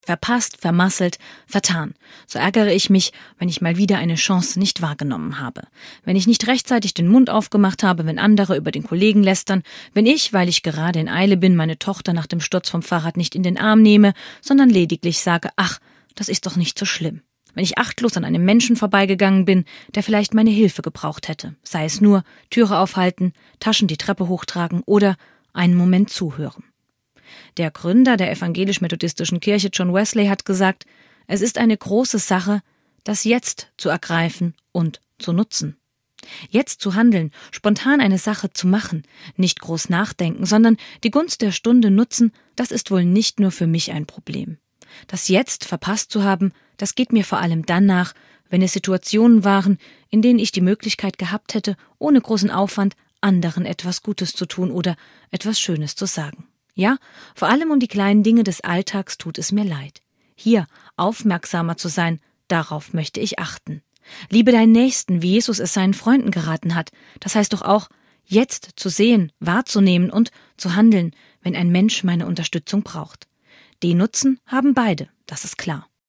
Verpasst, vermasselt, vertan. So ärgere ich mich, wenn ich mal wieder eine Chance nicht wahrgenommen habe. Wenn ich nicht rechtzeitig den Mund aufgemacht habe, wenn andere über den Kollegen lästern. Wenn ich, weil ich gerade in Eile bin, meine Tochter nach dem Sturz vom Fahrrad nicht in den Arm nehme, sondern lediglich sage, ach, das ist doch nicht so schlimm. Wenn ich achtlos an einem Menschen vorbeigegangen bin, der vielleicht meine Hilfe gebraucht hätte. Sei es nur Türe aufhalten, Taschen die Treppe hochtragen oder einen Moment zuhören. Der Gründer der evangelisch-methodistischen Kirche, John Wesley, hat gesagt, es ist eine große Sache, das Jetzt zu ergreifen und zu nutzen. Jetzt zu handeln, spontan eine Sache zu machen, nicht groß nachdenken, sondern die Gunst der Stunde nutzen, das ist wohl nicht nur für mich ein Problem. Das Jetzt verpasst zu haben, das geht mir vor allem dann nach, wenn es Situationen waren, in denen ich die Möglichkeit gehabt hätte, ohne großen Aufwand anderen etwas Gutes zu tun oder etwas Schönes zu sagen. Ja, vor allem um die kleinen Dinge des Alltags tut es mir leid. Hier aufmerksamer zu sein, darauf möchte ich achten. Liebe deinen Nächsten, wie Jesus es seinen Freunden geraten hat. Das heißt doch auch, jetzt zu sehen, wahrzunehmen und zu handeln, wenn ein Mensch meine Unterstützung braucht. Den Nutzen haben beide, das ist klar.